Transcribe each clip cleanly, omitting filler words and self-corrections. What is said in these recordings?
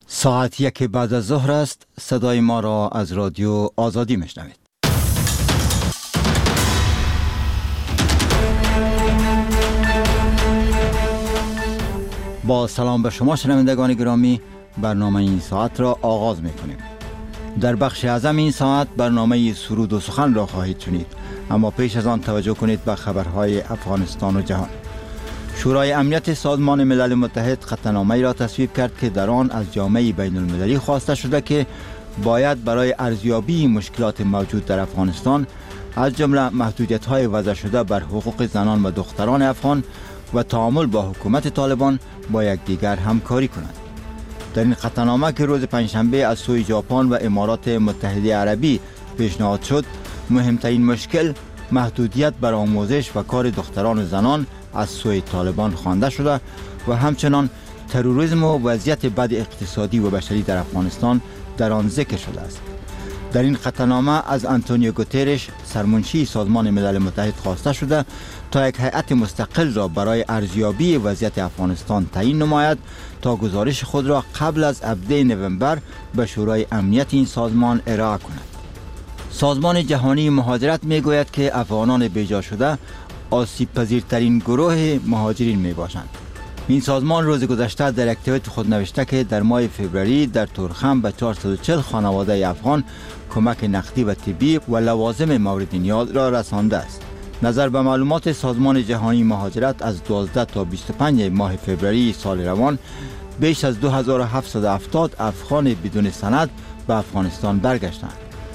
ساعت 1 بعد از ظهر است. صدای ما را از رادیو آزادی میشنوید. با سلام به شما شنوندگان گرامی، برنامه این ساعت را آغاز میکنیم. در بخش اعظم این ساعت برنامه سرود و سخن را خواهید شنید، اما پیش از آن توجه کنید به خبرهای افغانستان و جهان. شورای امنیت سازمان ملل متحد خطنامه‌ای را تصویب کرد که در آن از جامعه بین المللی خواسته شده که باید برای ارزیابی مشکلات موجود در افغانستان، از جمله محدودیت‌های وضع شده بر حقوق زنان و دختران افغان و تعامل با حکومت طالبان با یکدیگر همکاری کنند. در این خطنامه که روز پنجشنبه از سوی ژاپن و امارات متحده عربی پیشنهاد شد، مهمترین مشکل محدودیت بر آموزش و کار دختران و زنان از سوی طالبان خوانده شده و همچنان تروریسم و وضعیت بد اقتصادی و بشری در افغانستان در آن ذکر شده است. در این خطنامه از آنتونیو گوترش سرمنشی سازمان ملل متحد خواسته شده تا یک هیئت مستقل را برای ارزیابی وضعیت افغانستان تعیین نماید تا گزارش خود را قبل از 17 نوامبر به شورای امنیت این سازمان ارائه کند. سازمان جهانی مهاجرت میگوید که افغانان بیجا شده آسیب پذیرترین گروه مهاجرین می باشند. این سازمان روز گذشته در یک توییت خود نوشته که در ماه فوریه در تورخم به 440 خانواده افغان کمک نقدی و طبی و لوازم مورد نیاز را رسانده است. نظر به معلومات سازمان جهانی مهاجرت از 12 تا 25 ماه فوریه سال روان، بیش از 2770 افغان بدون سند به افغانستان برگشتند.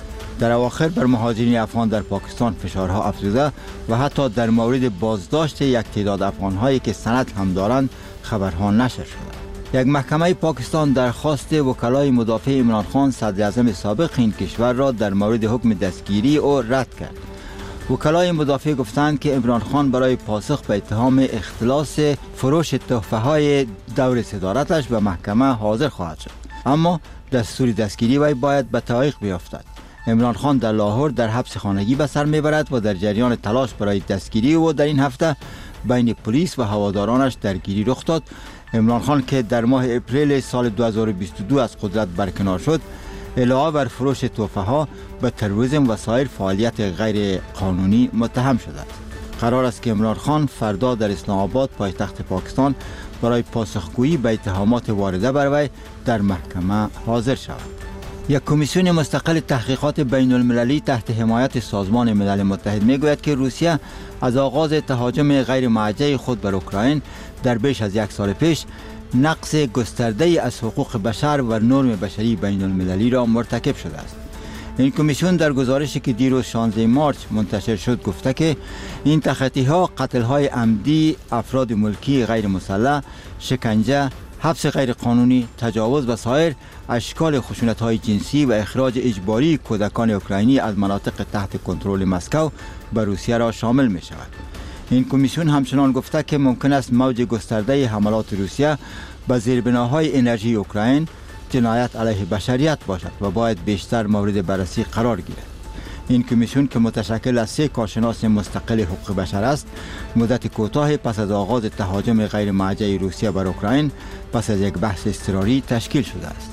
در اواخر بر مهاجرین افغان در پاکستان فشارها افزوده و حتی در مورد بازداشت یک تعداد افغان‌هایی که سند هم دارند خبرها نشر شده. یک محکمه پاکستان درخواست وکلای مدافع عمران خان صدر اعظم سابق این کشور را در مورد حکم دستگیری او رد کرد. وکلای مدافع گفتند که عمران خان برای پاسخ به اتهام اختلاس فروش تحفه‌های دور صدارتش به محکمه حاضر خواهد شد، اما دستور دستگیری وی باید به تعویق بیفتد. عمران خان در لاهور در حبس خانگی به سر میبرد و در جریان تلاش برای دستگیری او در این هفته بین پلیس و هوادارانش درگیری رخ داد. عمران خان که در ماه اپریل سال 2022 از قدرت برکنار شد، علاوه بر فروش تحفه‌ها به تروریسم و سایر فعالیت غیر قانونی متهم شده است. قرار است که عمران خان فردا در اسلام آباد پایتخت پاکستان برای پاسخگویی به اتهامات وارده بر وی در محکمه حاضر شود. یک کمیسیون مستقل تحقیقات بین المللی تحت حمایت سازمان ملل متحد میگوید که روسیه از آغاز تهاجم غیر موجه خود بر اوکراین در بیش از یک سال پیش نقض گسترده از حقوق بشر و نرم بشری بین المللی را مرتکب شده است. این کمیسیون در گزارشی که دیروز 16 مارس منتشر شد گفته که این تخطی‌ها قتل‌های عمدی افراد ملکی غیر مسلح، شکنجه، حبس غیر قانونی، تجاوز و سایر اشکال خشونت‌های جنسی و اخراج اجباری کودکان اوکراینی از مناطق تحت کنترل مسکو به روسیه را شامل می شود. این کمیسیون همچنان گفته که ممکن است موج گسترده حملات روسیه به زیربناهای انرژی اوکراین جنایت علیه بشریت باشد و باید بیشتر مورد بررسی قرار گیرد. این کمیسیون که متشکل از 3 کارشناس مستقل حقوق بشر است، مدت کوتاه پس از آغاز تهاجم غیر موجه روسیه بر اوکراین پس از یک بحث اضطراری تشکیل شده است.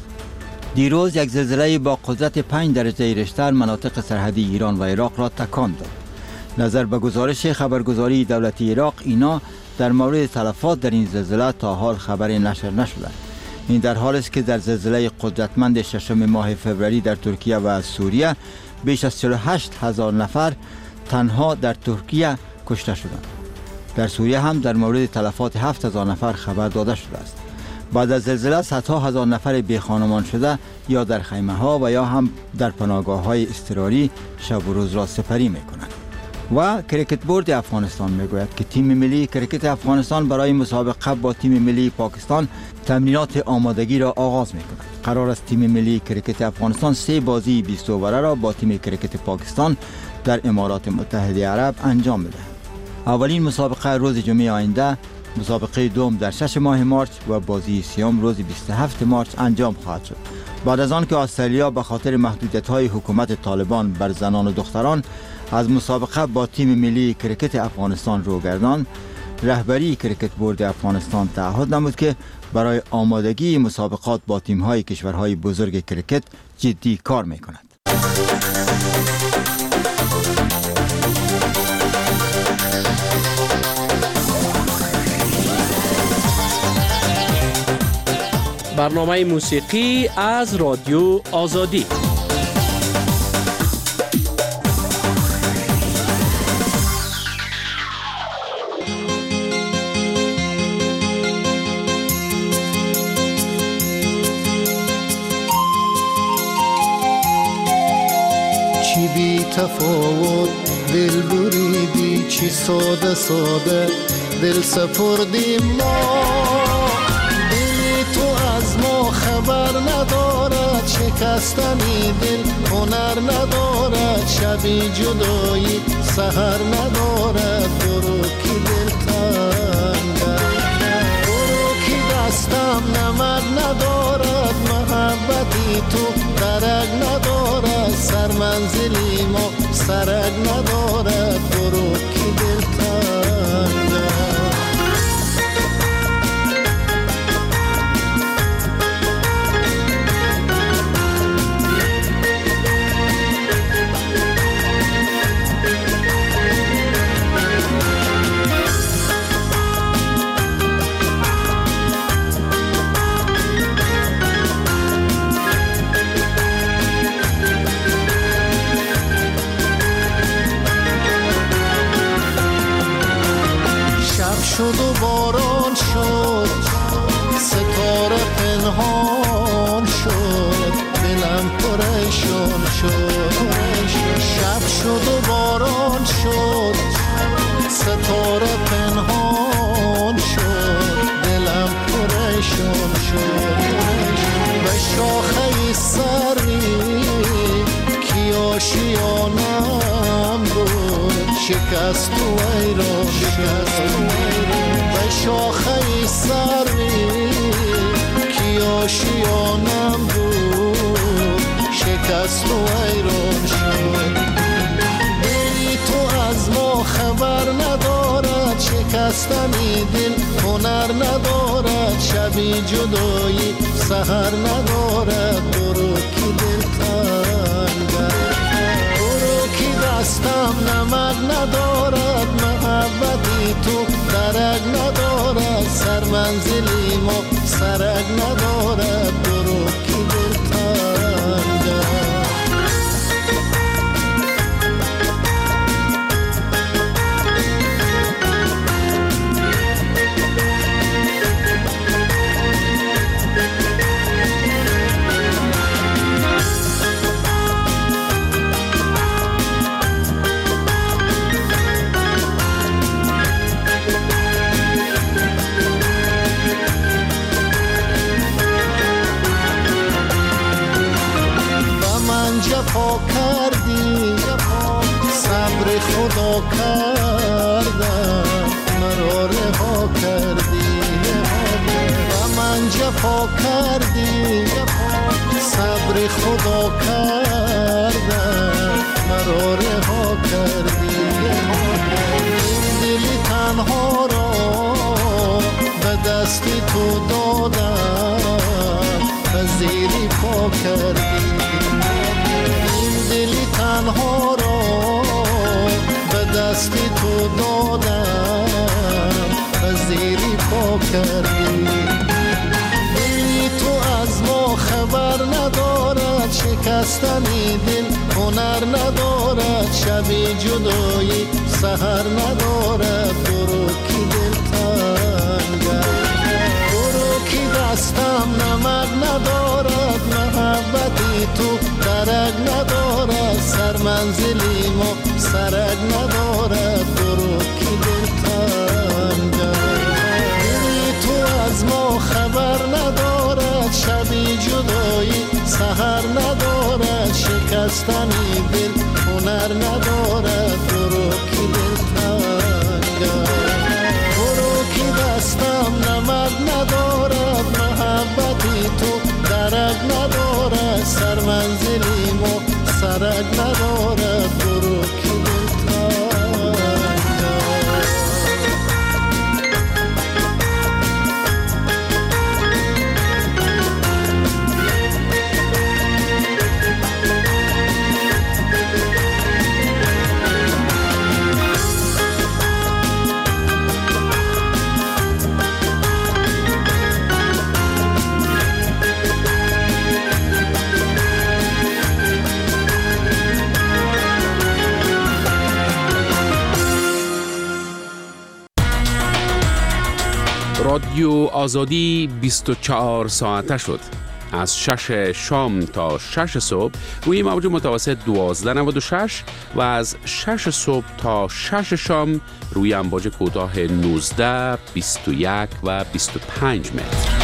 دیروز یک زلزله با قدرت 5 درجه ریشتر مناطق سرحدی ایران و عراق را تکان داد. نظر به گزارش خبرگزاری دولتی عراق، اینا در مورد تلفات در این زلزله تا حال خبری نشر نشده. این در حالی است که در زلزله قدرتمند 6 ماه فوریه در ترکیه و سوریه بیش از 48,000 نفر تنها در ترکیه کشته شدند. در سوریه هم در مورد تلفات 7,000 نفر خبر داده شده است. بعد از زلزله صدها هزار نفر بی خانمان شده یا در خیمه ها و یا هم در پناهگاه های اضطراری شب و روز را سپری می کنند. و کریکت بورد افغانستان می گوید که تیم ملی کریکت افغانستان برای مسابقه با تیم ملی پاکستان تمرینات آمادگی را آغاز می کند. قرار است تیم ملی کریکت افغانستان 3 بازی 20 اووره را با تیم کریکت پاکستان در امارات متحده عرب انجام بده. اولین مسابقه روز جمعه آینده، مسابقه دوم در 6 ماه مارس و بازی سوم روز 27 مارس انجام خواهد شد. بعد از آن که استرالیا به خاطر محدودیت‌های حکومت طالبان بر زنان و دختران از مسابقه با تیم ملی کریکت افغانستان رو گرداند، رهبری کریکت بورد افغانستان تعهد نمود که برای آمادگی مسابقات با تیم‌های کشورهای بزرگ کریکت جدی کار می‌کند. برنامه موسیقی از رادیو آزادی. چی بی تفاوت دل بریدی، چی ساده ساده دل سپردیم ما. از ما خبر ندارد، شکستنی دل هنر ندارد، شبی جدایی سحر ندارد. برو کی دل تنگم، برو کی دستم نمک ندارد، محبتی تو درک ندارد، سرمنزلی ما سرک ندارد. برو کی دل تنگم. شد و باران شد، ستاره پنهان شد، دلم پریشان شد. شب شد و باران شد، ستاره پنهان شد، دلم پریشان شد. به شاخه سری کی آشیانم بود، شکست و ایران شد. به شاخه سری کی آشیانم بود، شکست و ایران شد. دلی تو از ما خبر ندارد، شکستنی دل هنر ندارد، شبی جدایی سحر ندارد. برو کی دل تنگم، برو کی دستم نمک ندارد، محبتی تو درک ندارد، سرمنزلی ما سرک ندارد. برو کی دل تنگم. جفا کردی، صبر خدا کردم، مرا رها کردی. و من جفا کردی، صبر خدا کردم، مرا رها کردی. دلی تنها را به دستی تو دادم، پذیری پا کردی. دلی تنها را به دستی تو دادم، پذیری پا کردی. دلی تو از ما خبر ندارد، شکستنی دل هنر ندارد، شبی جدایی سحر ندارد. برو کی دل تنگم، برو کی دستم نمک ندارد، محبتی تو درک ندارد، سرمنزلی ما سرک ندارد. برو کی دل تنگم. دلی تو از ما خبر ندارد، شبی جدایی سحر ندارد، شکستنی دل هنر ندارد. برو کی دل تنگم، برو کی دستم نمک ندارد، محبتی تو درک ندارد، سرمنزلی ما سرک ندارد. برو کی دل تنگم. رادیو آزادی 24 ساعته شد. از 6 شام تا 6 صبح روی موج متوسط 1296 و از 6 صبح تا 6 شام روی امواج کوتاه 19، 21 و 25 متر.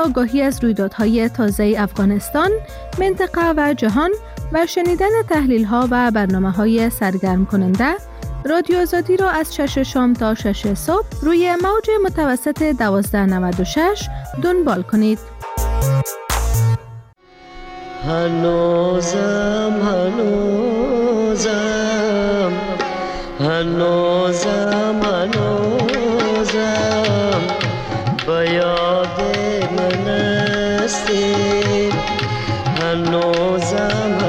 آگاهی از رویدادهای تازه افغانستان، منطقه و جهان و شنیدن تحلیل‌ها و برنامه‌های سرگرم کننده، رادیو آزادی را از 6 شام تا 6 صبح روی موج متوسط 1296 دنبال کنید. هنوزم با یاد من استی، هنوزم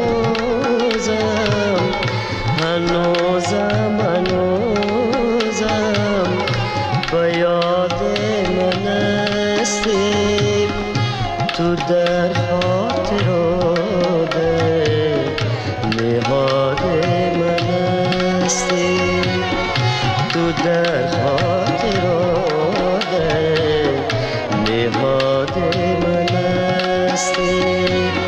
با یاد من استی، تو در خاطرات نهاد من استی، تو در خاطرات نهاد من استی.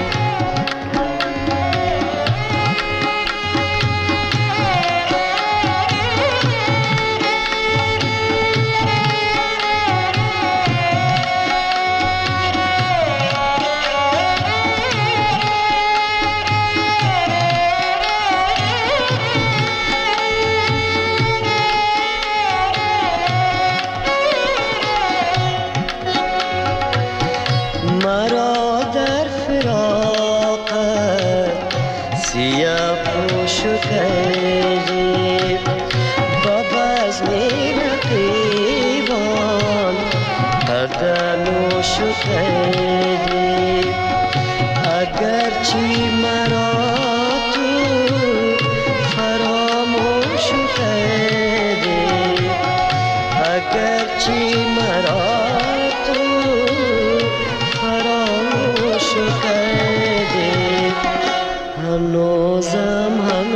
مرا در فراقت سیاه پوش کردی، با بزم رقیبان پردنوش کردی، اگرچه مرا تو فراموش کردی، اگرچه مرا هنوزم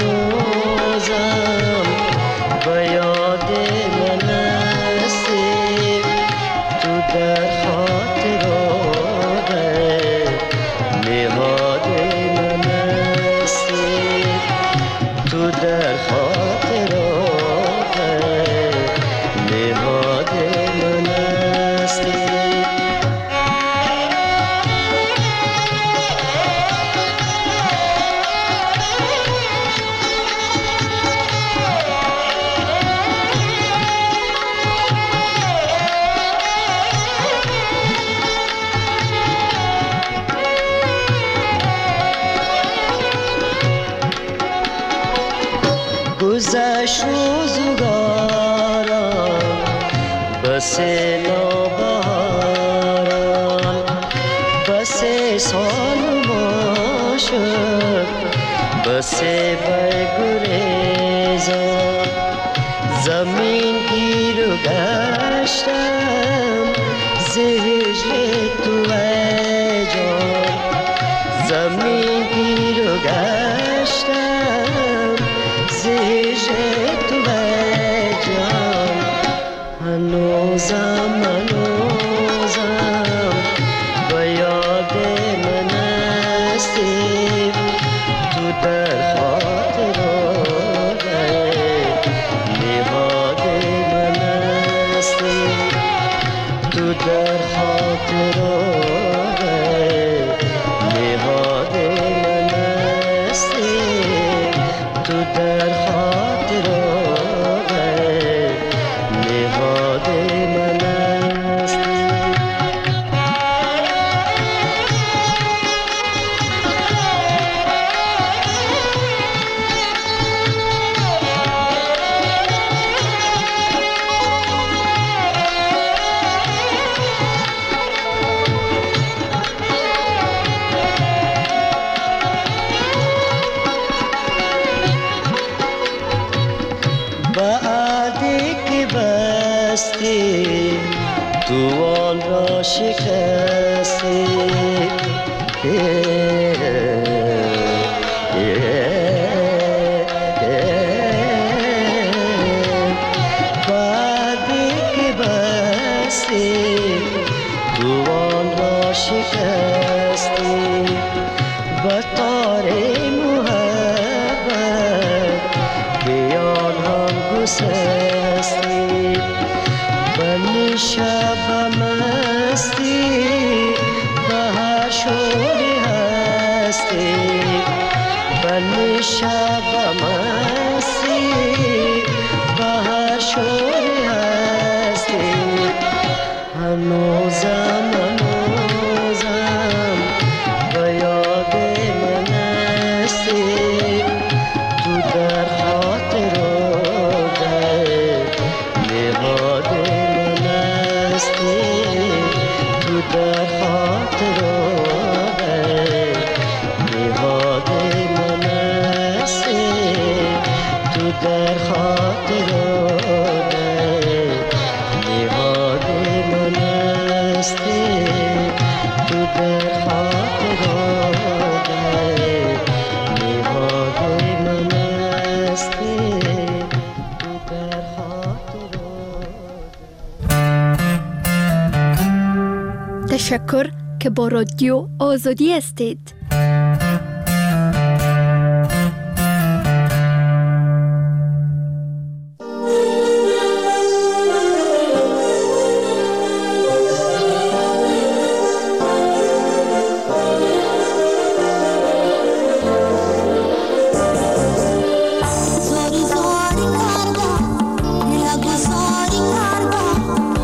با یاد من استی، تو در خاطرات نهاد من استی، تو در خاطرات نهاد من استی. گذشت روزگاران بس نوبهاران، بس سال ما شد بس برگریزان، زمین گیر و گشتم ز هجر تو ای جان، زمین گیر و گشتم ز هجر تو ای جان، هنوزم با یاد من استی، تو در خاطرات نهاد من استی، تو در خاطرات نهاد من استی، تو در خاطرات نهاد من استی. بعدی که بستی تو آن را شکستی، بعدی که بستی تو آن را شکستی، بطار محبت بیان هم گسستی، بلی شب مستی بل شب مستی بهر شوی هستی هنوزم به یاد من هستی تو در خاطر و در نهاد من هستی تو در خاطر و در نهاد من هستی تو در خاطر و در نهاد من هستی تو در خاطر و در نهاد من هستی تو در خاطر و تشکر که با رادیو آزادی هستید.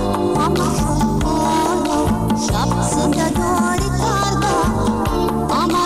Ama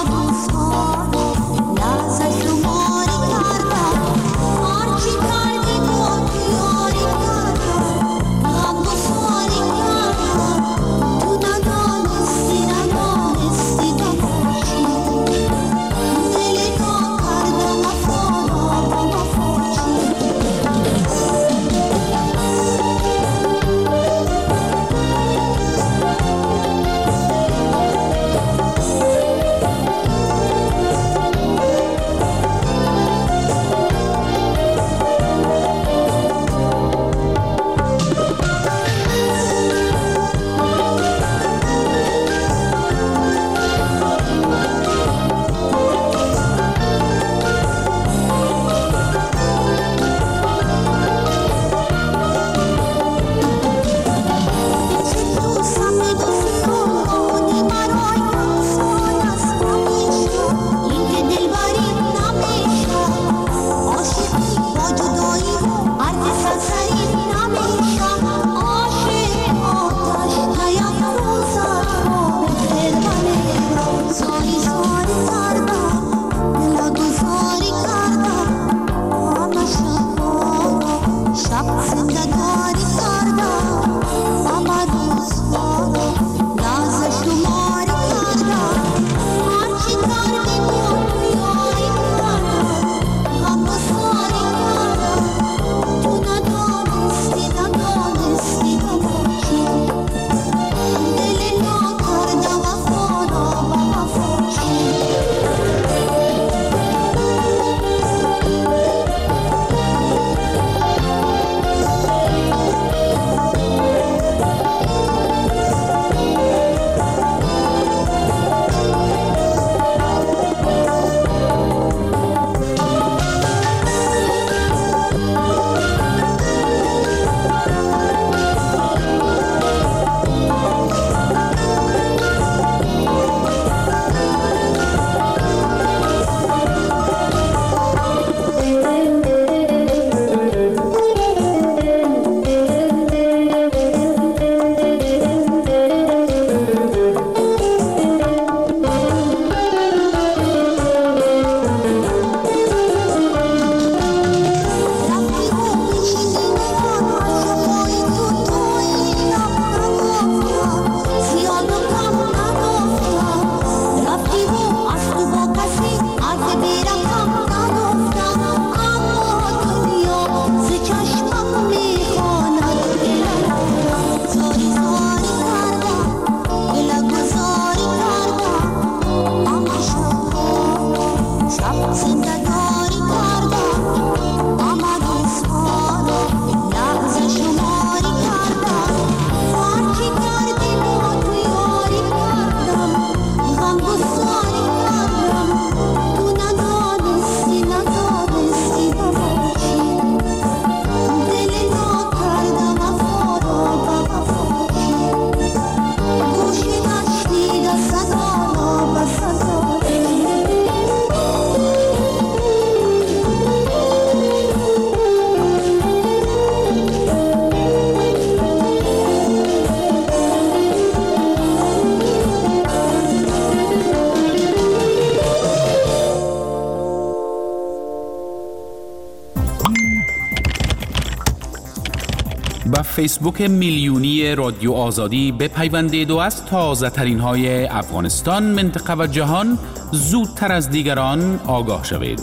به فیسبوک میلیونی رادیو آزادی بپیوندید و از تازه ترین های افغانستان، منطقه و جهان زودتر از دیگران آگاه شوید.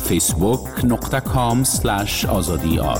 facebook.com/azadi.ar.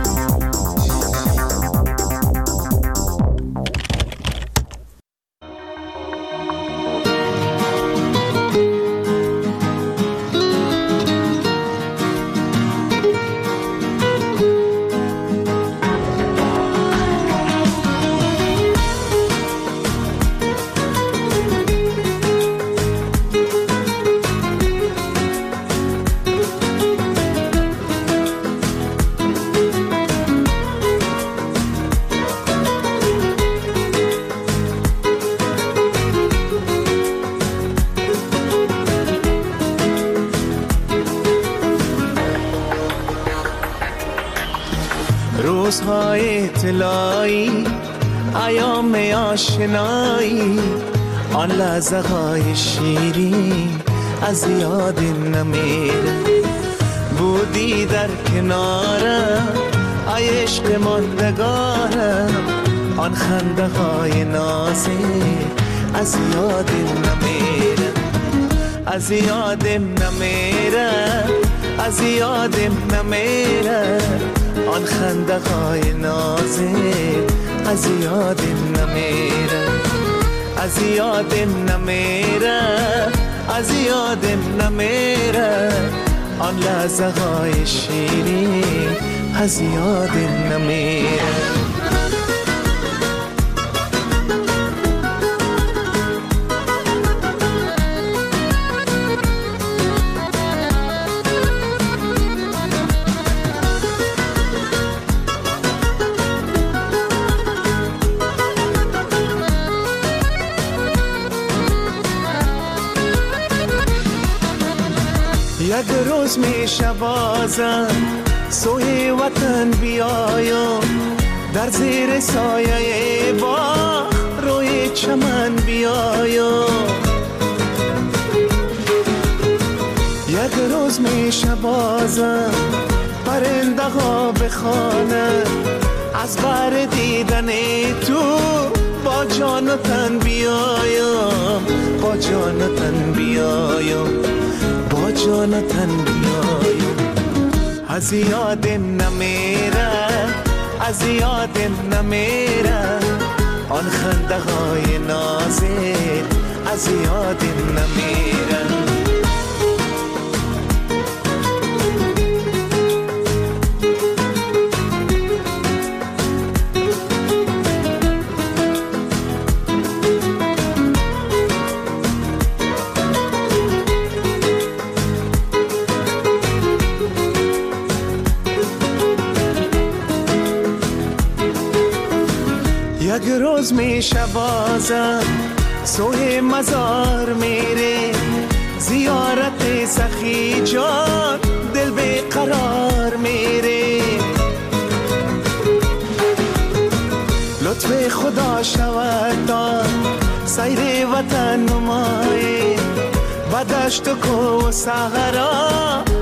روزهای طلایی، ایام آشنایی، آن لحظه های شیرین از یاد نمیره. بودی در کنارم ای عشق ماندگارم، آن خنده های نازک از یاد نمیره. از یادم نمیره، از یادم نمیره، آن خنده های نازک از یادم نمیره. از یادم نمیره، از یادم نمیره، آن لحظه های شیرین از یادم نمیره. یک روز میشه بازم سوی وطن بیایم، در زیر سایه باغ روی چمن بیایم. یک روز میشه بازم پرنده ها بخوانند، از بر دیدن تو با جان و تن بیایم، با جان و تن بیایم، با جان و تن بیایم. از یادم نمیره، از یادم نمیره، آن خنده های نازک از یادم نمیره. یک روز میشه بازم سوی مزار میره، زیارت سخی جان دل به قرار میره. لطف خدا شود تا سیر وطن نمای، بدشت و کو و صحرا